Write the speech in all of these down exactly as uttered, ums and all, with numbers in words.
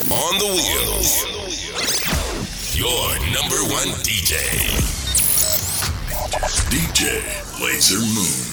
On the wheels. Your number one D J. D J Laser Moon.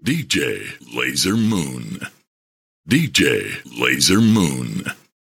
D J Laser Moon. D J Laser Moon.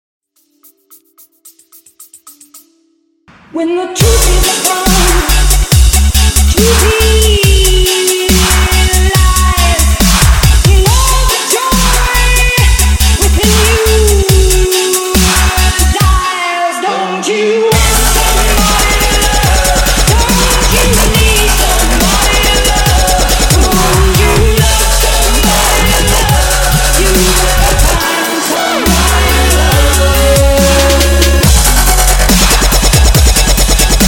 When the truth is gone, truth is lies in all the joy within you dies. Don't you want somebody love? Don't you need somebody love? Don't you love somebody love? You will find somebody love.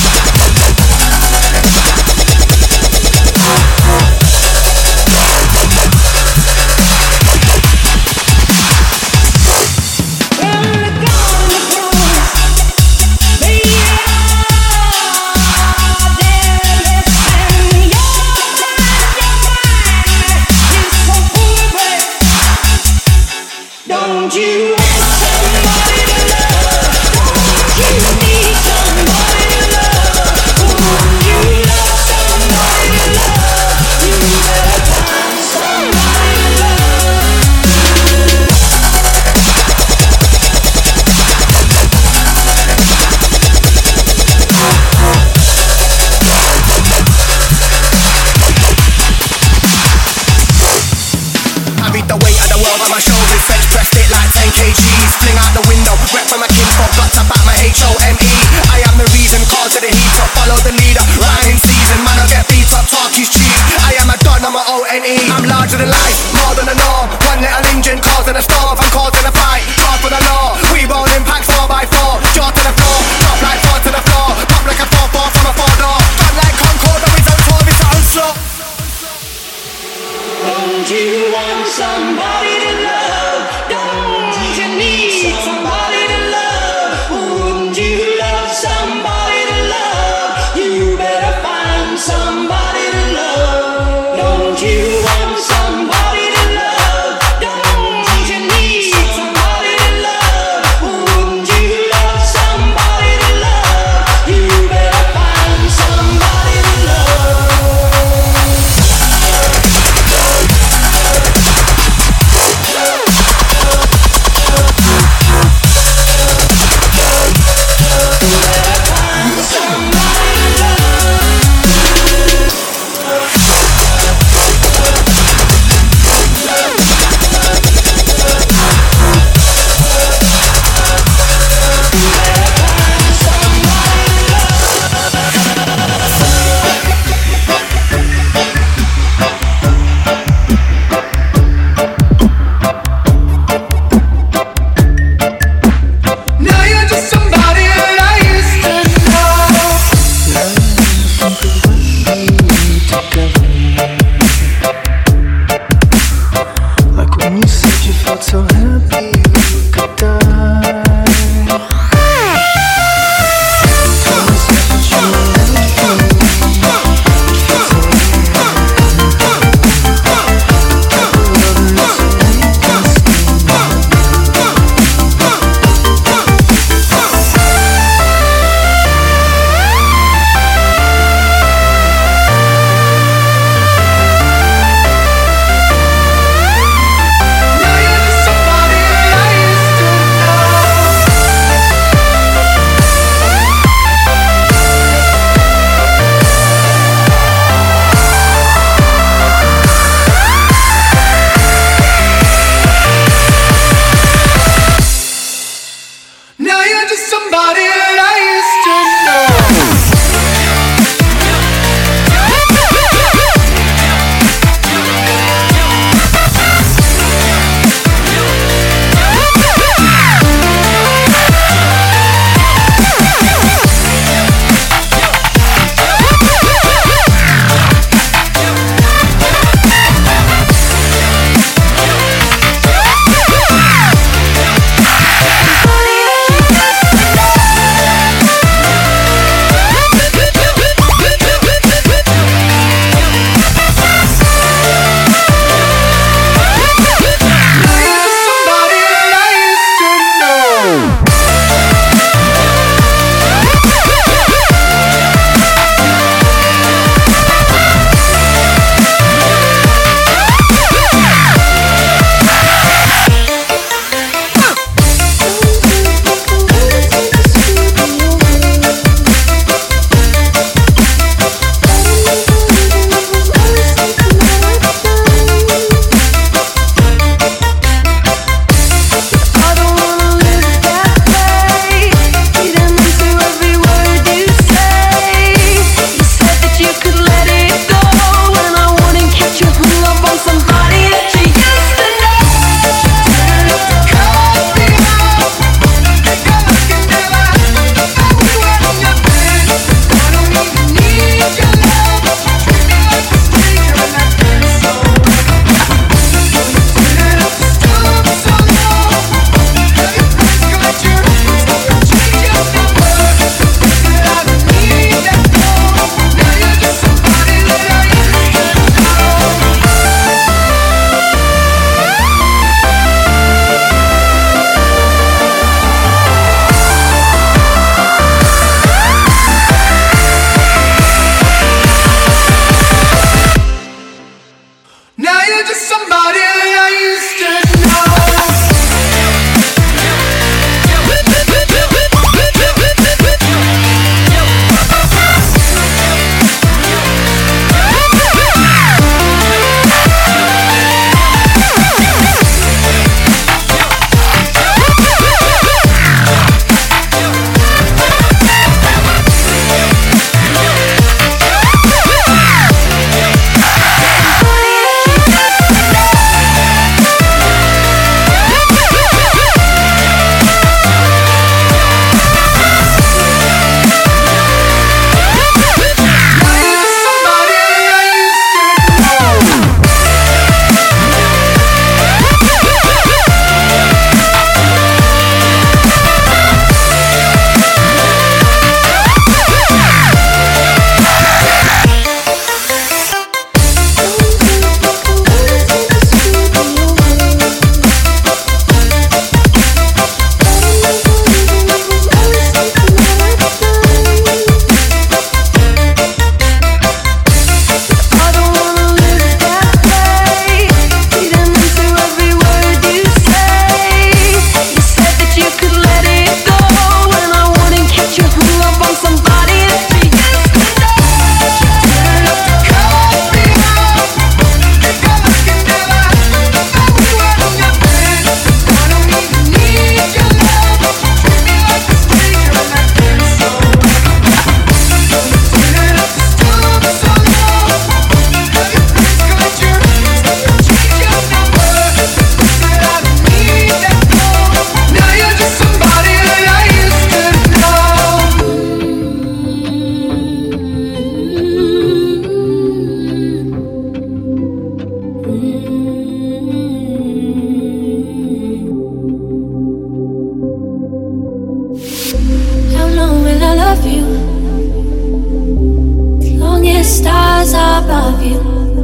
stars above you,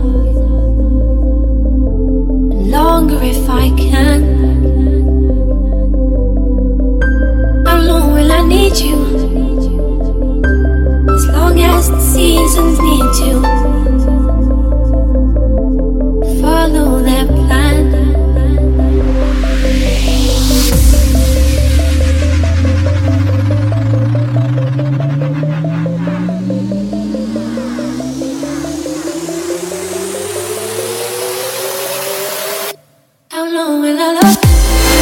and longer if I can. How long will I need you? As long as the seasons need to follow their plan. How long will I love you?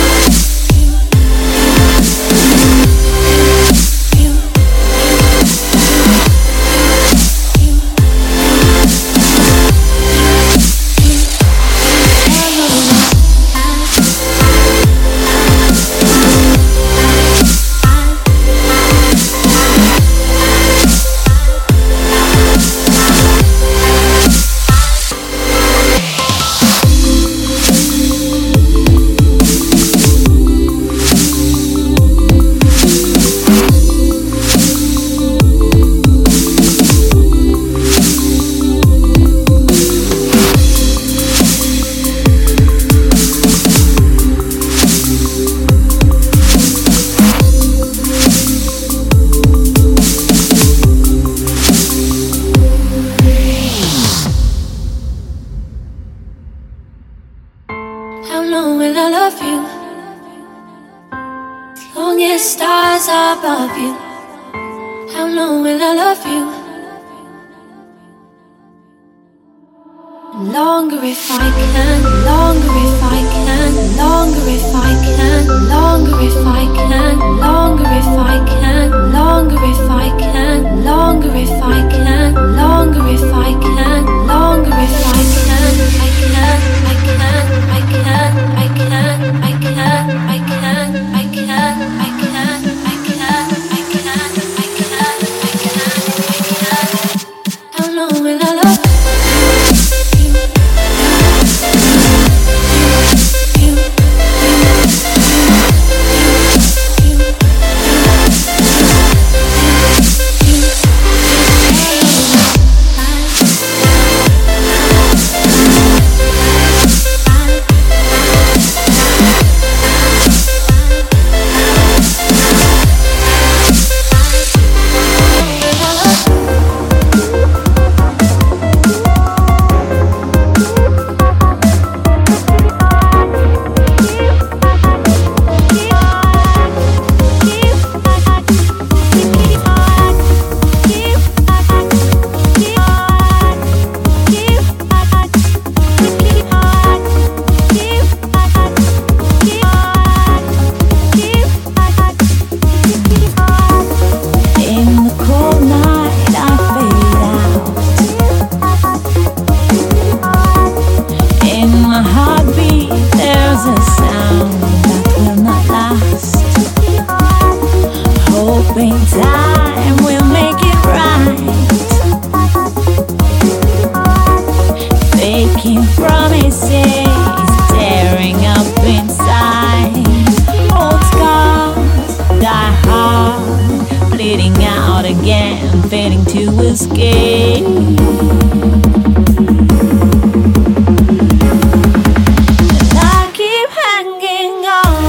How long will I love you? As long as stars are above you. How long will I love you? Longer if I can, longer if I can, longer if I can, longer if I can, longer if I can, longer if I can, longer if I can, longer if I can, longer if I can, I can, I can, I can, I can, I can, I can, I can, I can, I can, I can, I can, I can. How long will I love you? Time will make it right. Faking promises, tearing up inside. Old scars die hard, bleeding out again, failing to escape. And I keep hanging on.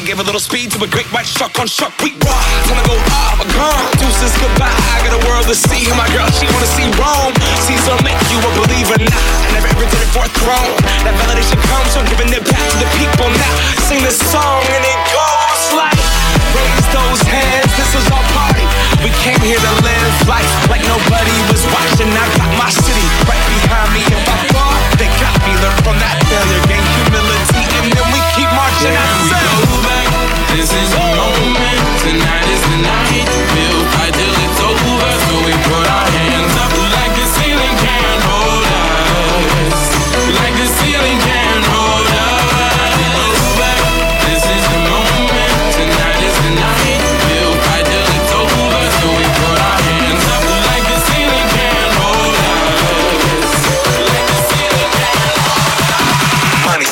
give a little speed to a great white shark on shark. We rock. Time to go off, gone. Deuces goodbye. I got a world to see. My girl, she wanna see Rome. Caesar make you a believer now. I never ever did it for a throne. That validation comes from giving it back to the people now. Sing this song and it goes like, raise those hands, this is our party. We came here to live life like nobody was watching. I got my city right behind me. If I fall, they got me. Learn from that failure, gain humility, and then we keep marching. I said, go back. This is the moment. Tonight is the night. We'll fight till it's over. So we put our hands up like the ceiling can't hold us. Like the ceiling can't hold us. Go back. This is the moment. Tonight is the night. We'll fight till it's over. So we put our hands up like the ceiling can't hold us. Like the ceiling can't hold us. money.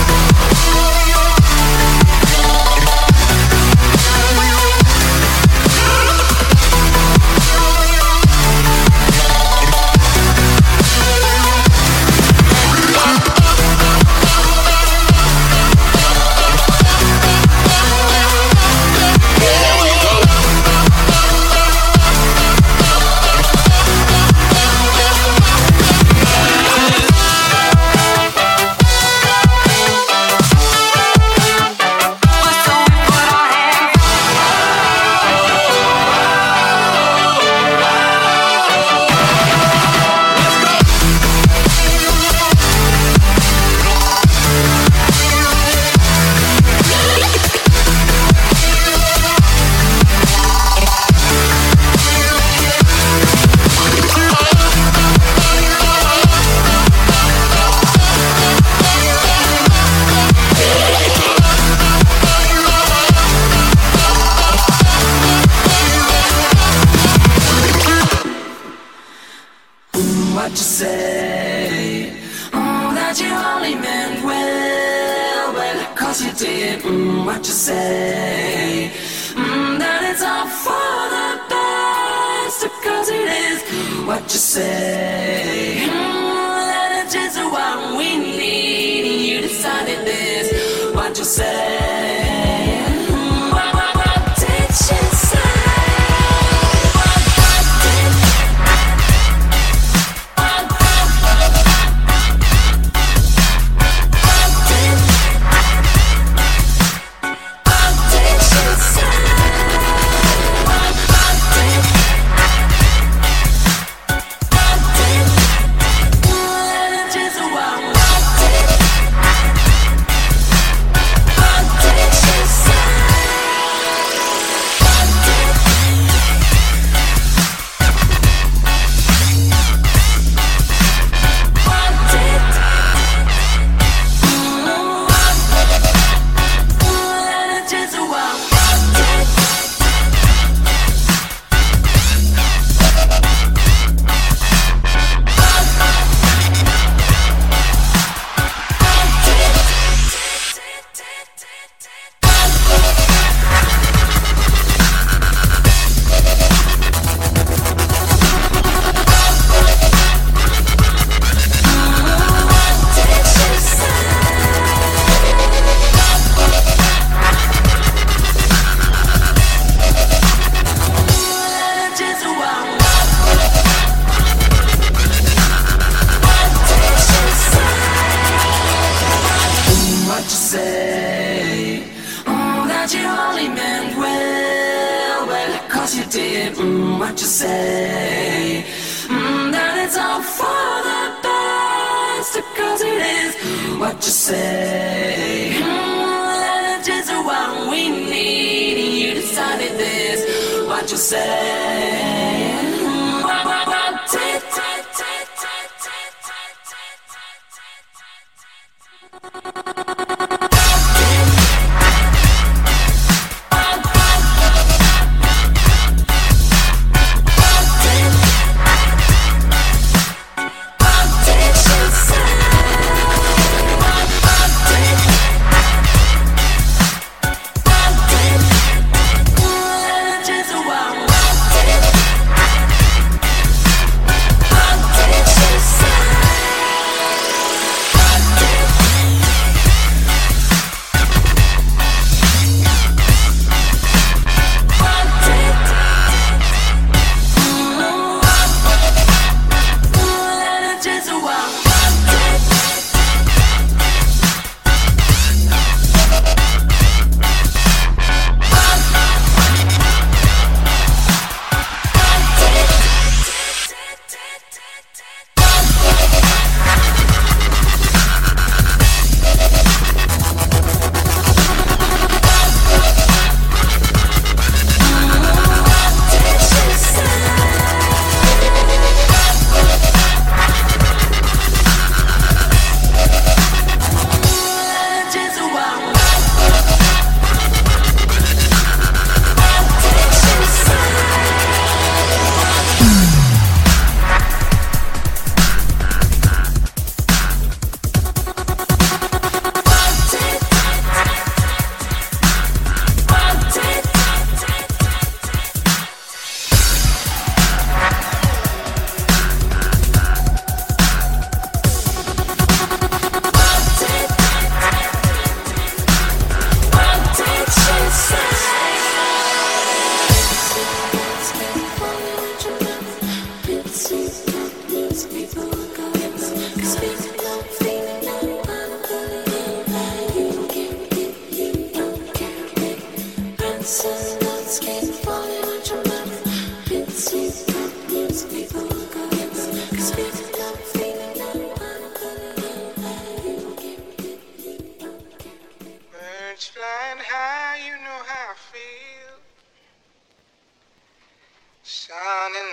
What you say? Mm, that you only meant well, well, cause you did. Mm, what you say? Mm, that it's all for the best, cause it is. What you say? Mm, that it's just what we need. You decided this. What you say? Mm, what, what, what did you say? What you say? Mm, that it's all for the best, cause it is. What you say? Mm, that it's just what we need. You decided this. What you say? Mm, what, what, what did, did, did, did, did, did.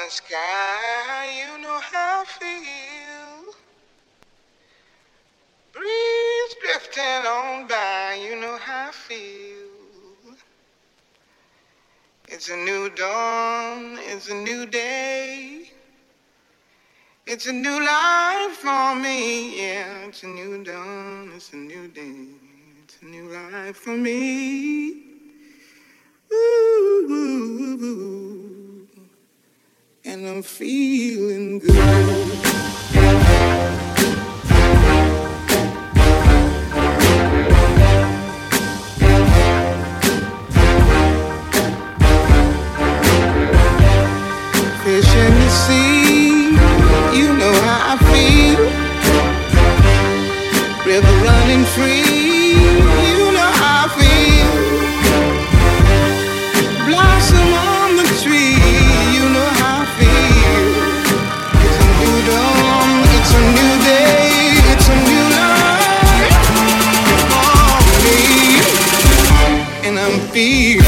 the sky, you know how I feel. Breeze drifting on by, you know how I feel. It's a new dawn, it's a new day. It's a new life for me, yeah. It's a new dawn, it's a new day. It's a new life for me. Ooh, ooh, ooh. And I'm feeling good. Fish in the sea, you know how I feel. River running free, you know how I feel. Blossom on the tree, you know how I feel. It's a new dawn, it's a new day, it's a new life for me. And I'm feeling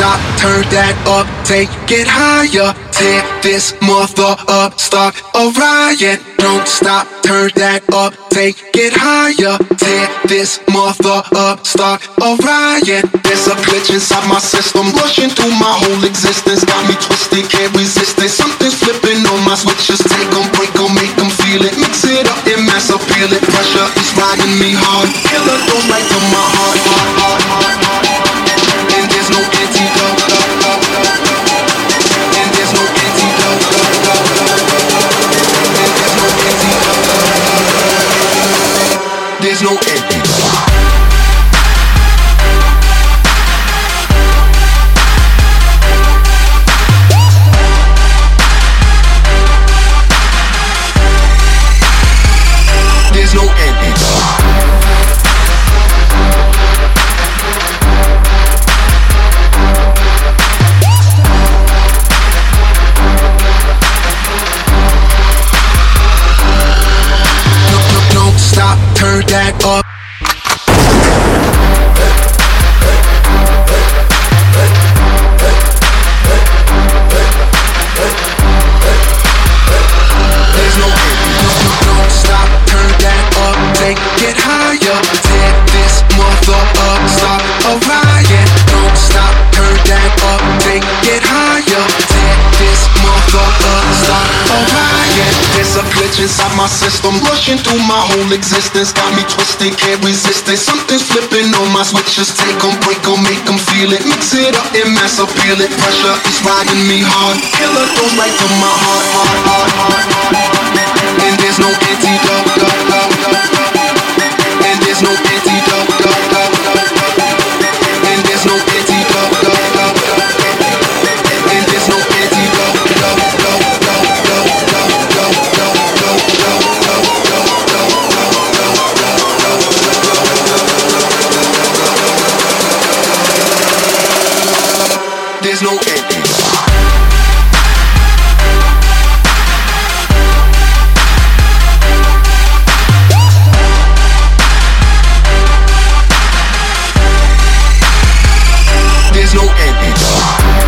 stop, turn that up, take it higher. Tear this mother up, start a riot. Don't stop, turn that up, take it higher. Tear this mother up, start a riot. There's a glitch inside my system, rushing through my whole existence. Got me twisted, can't resist it. Something's flipping on my switches. Take them, break them, make them feel it. Mix it up and mass appeal it. Pressure is riding me hard. Killer goes right to my heart, heart, heart, heart, heart. And there's no antidote. And there's no antidote. And there's no antidote. There's no antidote. There's no antidote. Don't stop, turn that up. There's no antidote. Don't stop, turn that up, take it higher. Tear this mother up, start a riot. Don't stop, turn that up, take it higher. Tear this mother up, start a riot. There's a glitch inside my system, rushing through my whole existence. Got me twisted, can't resist it. Something's flipping on my switches. Take them, break them, make them feel it. Mix it up and mass appeal it. Pressure is riding me hard. Killer goes right to my heart, heart, heart, heart, heart. And there's no antidote. And there's no antidote. And there's no antidote. And there's no antidote. There's no antidote. There's no antidote.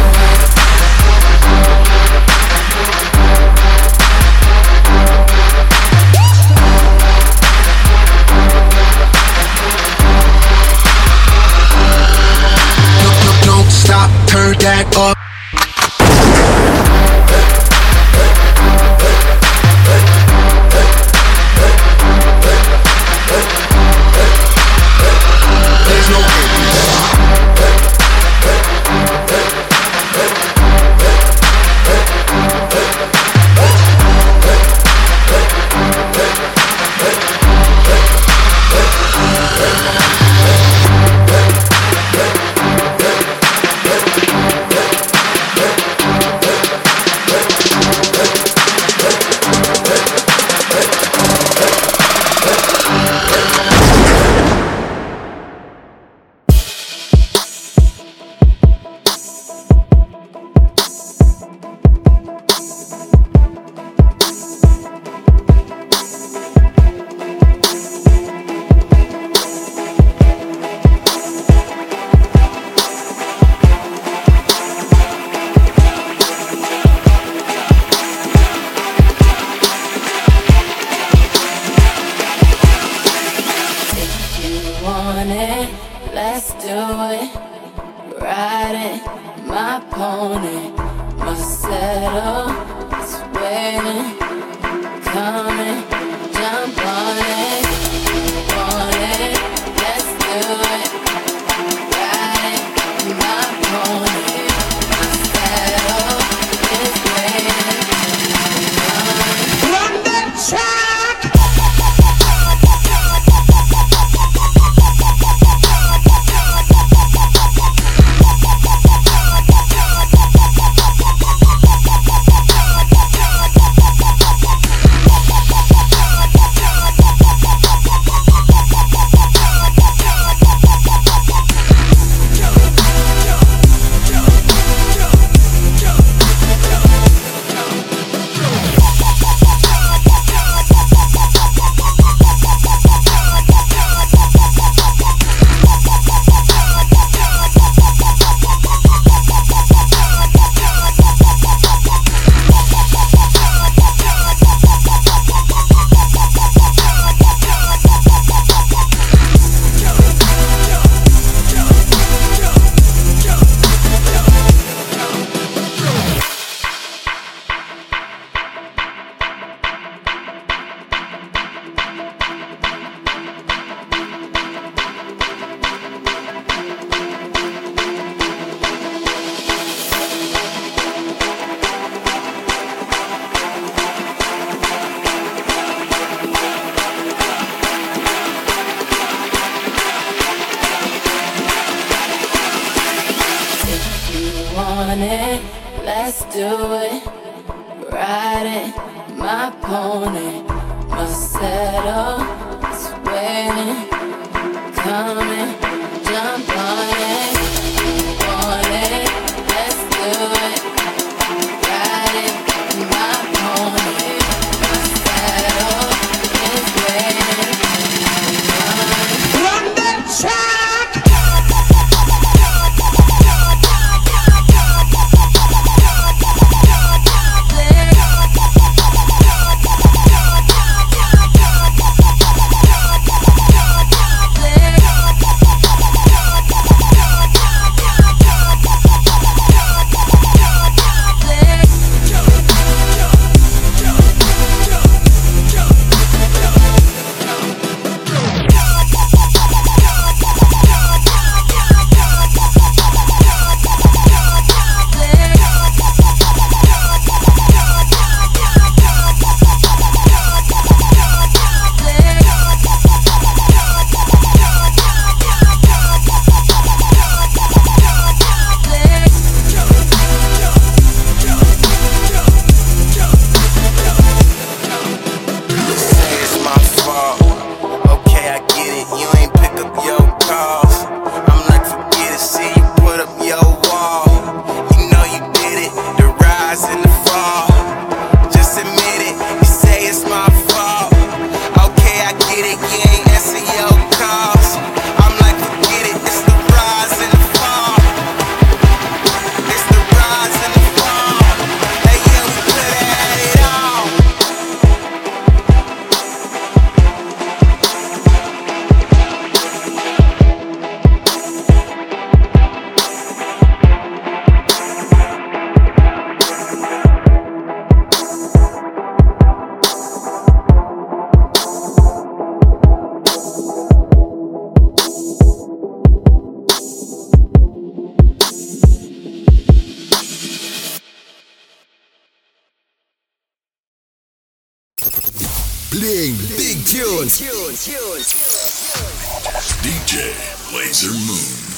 Don't stop, turn that up. There's no Let's do it. Riding my pony, my saddle is waiting, coming, jump on it, on it. Let's do it. Riding my pony, my saddle is waiting, coming. Run that track. on it, let's do it. Riding my pony, my saddle is waiting. Come and jump on it, on it, let's do it. Riding my pony, my saddle is waiting. Run that track! Playing big tunes. D J Laser Moon.